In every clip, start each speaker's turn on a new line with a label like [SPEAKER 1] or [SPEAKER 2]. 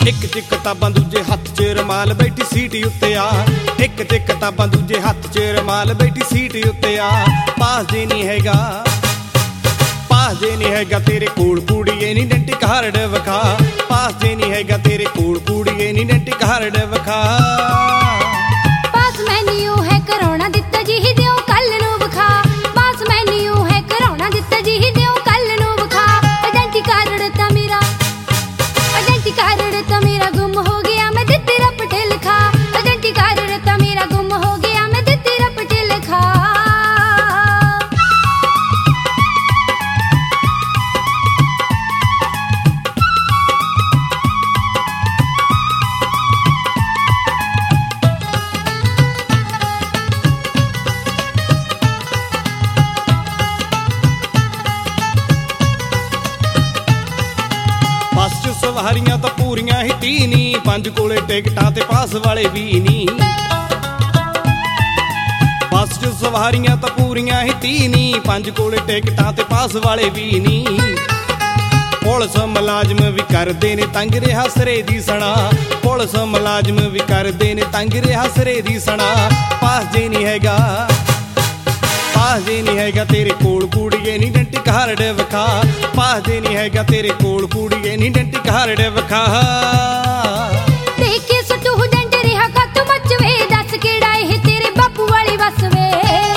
[SPEAKER 1] ਇੱਕ ਚ ਕਿਤਾਬਾਂ ਦੂਜੇ ਹੱਥ 'ਚ ਰਮਾਲ ਬੈਠੀ ਸੀਟ ਉੱਤੇ ਆ। ਇੱਕ ਚ ਕਿਤਾਬਾਂ ਦੂਜੇ ਹੱਥ 'ਚ ਰਮਾਲ ਬੈਠੀ ਸੀਟ ਉੱਤੇ ਆ। ਪਾਸ ਜੇ ਨਹੀਂ ਹੈਗਾ, ਪਾਸ ਜੇ ਨਹੀਂ ਹੈਗਾ ਤੇਰੇ ਕੋਲ ਕੁੜੀਏ ਨੀ ਡੈਂਟੀ ਕਾਰਡ ਵਿਖਾ। ਪਾਸ ਜੇ ਨਹੀਂ ਹੈਗਾ ਤੇਰੇ ਕੋਲ ਕੁੜੀਏ ਨੀ ਡੈਂਟੀ ਕਾਰਡ ਵਿਖਾ।
[SPEAKER 2] ਪਾਸ ਮੈਨੂ ਹੈ ਕਰਾਉਣਾ ਦਿੱਤਾ ਜੀ ਦਿਓ ਕੱਲ ਨੂੰ ਵਿਖਾ। ਪਾਸ ਮੈਨੂ ਹੈ ਕਰਾਉਣਾ ਦਿੱਤਾ ਜੀ ਦਿਓ ਕੱਲ ਨੂੰ ਵਿਖਾ। ਆਇਡੈਂਟੀ ਕਾਰਡ ਤਾਂ ਮੇਰਾ, ਆਇਡੈਂਟੀ ਕਾਰਡ ਤਾਂ ਮੇਰਾ ਗੁੰਮ ਹੋ ਗਿਆ ਮੈਂ ਦਿੱਤੀ ਰੱਬ ਤੇ ਲਿਖਾ। ਆਇਡੈਂਟੀ ਕਾਰਡ ਤਾਂ ਮੇਰਾ ਗੁੰਮ ਹੋ ਗਿਆ ਮੈਂ ਦਿੱਤੀ ਰੱਬ ਤੇ ਲਿਖਾ।
[SPEAKER 1] ਬੱਸ 'ਚ ਸਵਾਰੀਆਂ ਤਾਂ ਪੂਰੀਆਂ ਹੀ 30 ਨੀ, 5 ਕੋਲੇ ਟਿਕਟਾਂ ਤੇ ਪਾਸ ਵਾਲੇ ਵੀ ਨੀ। ਬੱਸ 'ਚ ਸਵਾਰੀਆਂ ਤਾਂ ਪੂਰੀਆਂ ਹੀ 30 ਨੀ, 5 ਕੋਲੇ ਟਿਕਟਾਂ ਤੇ ਪਾਸ ਵਾਲੇ ਵੀ ਨੀ। ਪੁਲਿਸ ਮੁਲਾਜ਼ਮ ਵੀ ਕਰਦੇ ਨੇ ਤੰਗ ਰਿਹਾ ਸਰੇ ਦੀ ਸਣਾ। ਪੁਲਿਸ ਮੁਲਾਜ਼ਮ ਵੀ ਕਰਦੇ ਨੇ ਤੰਗ ਰਿਹਾ ਸਰੇ ਦੀ ਸਣਾ। ਪਾਸ ਜੇ ਨਹੀਂ ਹੈਗਾ, ਪਾਸ ਜੇ ਨਹੀਂ ਹੈਗਾ ਤੇਰੇ ਕੋਲ ਕੁੜੀਏ ਨੀ ਡੈਂਟੀ ਕਾਰਡ ਵਿਖਾ। ਪਾਸ ਜੇ ਨਹੀਂ ਹੈਗਾ ਤੇਰੇ ਕੋਲ ਕੁੜੀਏ ਨੀ ਡੈਂਟੀ ਕਾਰਡ ਵਿਖਾ।
[SPEAKER 2] ਦੇਖ ਕੇ ਸਟੂ ਡੈਂਟ ਰਿਹਾ ਕੱਤ ਮੱਚਵੇ, ਦੱਸ ਕਿਹੜਾ ਇਹ ਤੇਰੇ ਬਾਪੂ ਵਾਲੀ ਬੱਸ ਵੇ।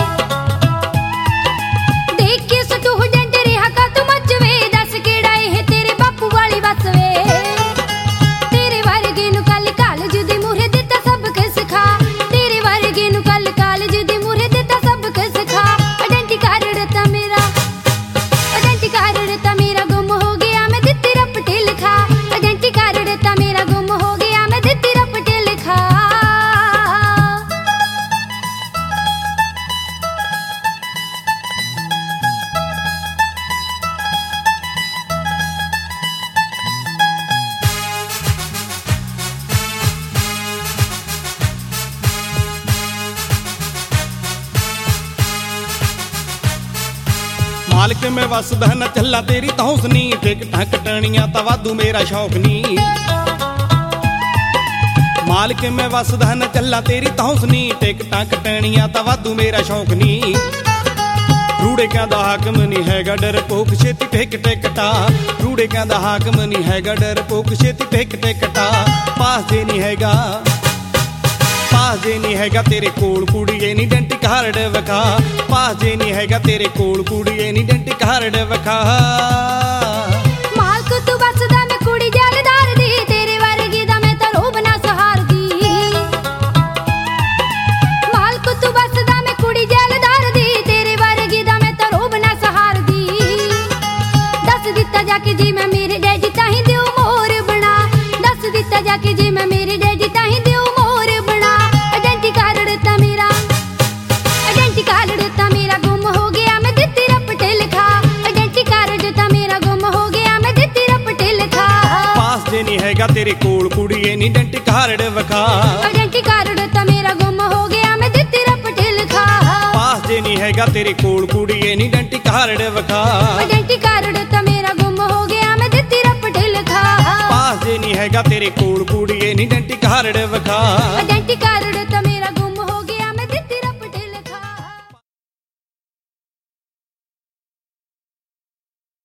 [SPEAKER 2] ਦੇਖ ਕੇ ਸਟੂ ਡੈਂਟ ਰਿਹਾ ਕੱਤ ਮੱਚਵੇ, ਦੱਸ ਕਿਹੜਾ ਇਹ ਤੇਰੇ ਬਾਪੂ ਵਾਲੀ ਬੱਸ ਵੇ। ਤੇਰੇ ਵਰਗੇ ਨੂੰ ਕੱਲ ਕਾਲਜ ਦੇ ਮੂਹਰੇ ਦਿੱਤਾ ਸਬਕ ਸਿਖਾ। ਤੇਰੇ ਵਰਗੇ ਨੂੰ ਕੱਲ ਕਾਲਜ ਦੇ ਮੂਹਰੇ ਦਿੱਤਾ ਸਬਕ ਸਿਖਾ। ਆਇਡੈਂਟੀ ਕਾਰਡ ਤਾਂ ਮੇਰਾ, ਆਇਡੈਂਟੀ ਕਾਰਡ ਤਾਂ ਮੇਰਾ ਗੁੰਮ ਹੋ ਗਿਆ ਮੈਂ ਦਿੱਤੀ ਰੱਬ ਤੇ ਲਿਖਾ। ਆਇਡੈਂਟੀ ਕਾਰਡ ਤਾਂ ਮੇਰਾ ਗੁੰਮ ਹੋ ਗਿਆ ਮੈਂ ਦਿੱਤੀ ਰੱਬ ਤੇ ਲਿਖਾ।
[SPEAKER 1] ਮਾਲਕ ਮੈਂ ਵਸਦਾ ਨਾ ਚੱਲਾ ਤੇਰੀ ਤੌਸ ਨੀ, ਟਿਕਟਾਂ ਕਟਣੀਆਂ ਤਾਂ ਵਾਧੂ ਮੇਰਾ ਸ਼ੌਕ ਨੀ। ਮਾਲਕ ਮੈਂ ਵਸਦਾ ਨਾ ਚੱਲਾ ਤੇਰੀ ਤੌਸ ਨੀ, ਟਿਕਟਾਂ ਕਟਣੀਆਂ ਤਾਂ ਵਾਧੂ ਮੇਰਾ ਸ਼ੌਕ ਨੀ। ਰੂੜੇ ਕਹਿੰਦਾ ਹਾਕਮ ਨਹੀਂ ਹੈਗਾ ਡਰਪੋਕ ਛੇਤੀ ਟਿਕ ਟਿਕਟਾ। ਰੂੜੇ ਕਹਿੰਦਾ ਹਾਕਮ ਨਹੀਂ ਹੈਗਾ ਡਰਪੋਕ ਛੇਤੀ ਟਿਕ ਟਿਕਟਾ। ਪਾਸ ਜੇ ਨਹੀਂ ਹੈਗਾ, ਪਾਸ ਜੇ ਨਹੀਂ ਹੈਗਾ ਤੇਰੇ ਕੋਲ ਕੁੜੀਏ ਨੀ ਡੈਂਟੀ ਕਾਰਡ ਵਿਖਾ। ਪਾਸ ਜੇ ਨਹੀਂ ਹੈਗਾ ਤੇਰੇ ਕੋਲ ਕੁੜੀਏ ਨੀ ਡੈਂਟੀ ਕਾਰਡ ਵਿਖਾ।
[SPEAKER 2] ਮਾਲਕ ਤੂੰ ਬਸਦਾ ਮੈਂ ਕੁੜੀ ਜਲਦਾਰ ਦੀ, ਤੇਰੇ ਵਰਗੀ ਦਾ ਮੈਂ ਤਾਂ ਰੋਬ ਨਾ ਸਹਾਰਦੀ। ਮਾਲਕ ਤੂੰ ਬਸਦਾ ਮੈਂ ਕੁੜੀ ਜਲਦਾਰ ਦੀ, ਤੇਰੇ ਵਰਗੀ ਦਾ ਮੈਂ ਤਾਂ ਰੋਬ ਨਾ ਸਹਾਰਦੀ। ਦੱਸ ਦਿੱਤਾ ਜਾ ਕੇ ਜੀ ਮੈਂ ਮੇਰੇ ਡੈਡੀ ਤਾਂ ਹੀ ਦਿਓ ਮੋਰ ਬਣਾ। ਦੱਸ ਦਿੱਤਾ ਜਾ ਕੇ ਜੀ ਮੈਂ ਮੇਰੇ ਡੈਡੀ ਤਾਂ ਹੀ ਦਿਓ ਮੋਰ ਬਣਾ। ਆਇਡੈਂਟੀ ਕਾਰਡ ਤਾਂ ਮੇਰਾ, ਆਇਡੈਂਟੀ ਕਾਰਡ ਤਾਂ ਮੇਰਾ ਗੁੰਮ ਹੋ ਗਿਆ ਮੈਂ ਦਿੱਤੀ ਰੱਬ ਤੇ ਲਿਖਾ। ਆਇਡੈਂਟੀ ਕਾਰਡ ਤਾਂ ਮੇਰਾ ਗੁੰਮ ਹੋ ਗਿਆ ਮੈਂ ਦਿੱਤੀ ਰੱਬ ਤੇ ਲਿਖਾ।
[SPEAKER 1] ਪਾਸ ਜੇ ਨਹੀਂ ਹੈਗਾ ਤੇਰੇ ਕੋਲ ਕੁੜੀਏ ਨੀ ਡੈਂਟੀ ਕਾਰਡ ਵਿਖਾ।
[SPEAKER 2] ਆਇਡੈਂਟੀ ਕਾਰਡ ਤਾਂ ਮੇਰਾ ਗੁੰਮ ਹੋ ਗਿਆ ਮੈਂ ਦਿੱਤੀ ਰੱਬ ਤੇ ਲਿਖਾ।
[SPEAKER 1] ਪਾਸ ਜੇ ਨਹੀਂ ਹੈਗਾ ਤੇਰੇ ਕੋਲ ਕੁੜੀਏ ਨੀ ਡੈਂਟੀ ਕਾਰਡ ਵਿਖਾ।
[SPEAKER 2] ਆਇਡੈਂਟੀ ਕਾਰਡ ਤਾਂ ਮੇਰਾ ਗੁੰਮ ਹੋ ਗਿਆ ਮੈਂ ਦਿੱਤੀ ਰੱਬ ਤੇ ਲਿਖਾ।
[SPEAKER 1] ਪਾਸ ਜੇ ਨਹੀਂ ਹੈਗਾ ਤੇਰੇ ਕੋਲ ਕੁੜੀਏ ਨੀ ਡੈਂਟੀ ਕਾਰਡ ਵਿਖਾ।
[SPEAKER 2] ਆਇਡੈਂਟੀ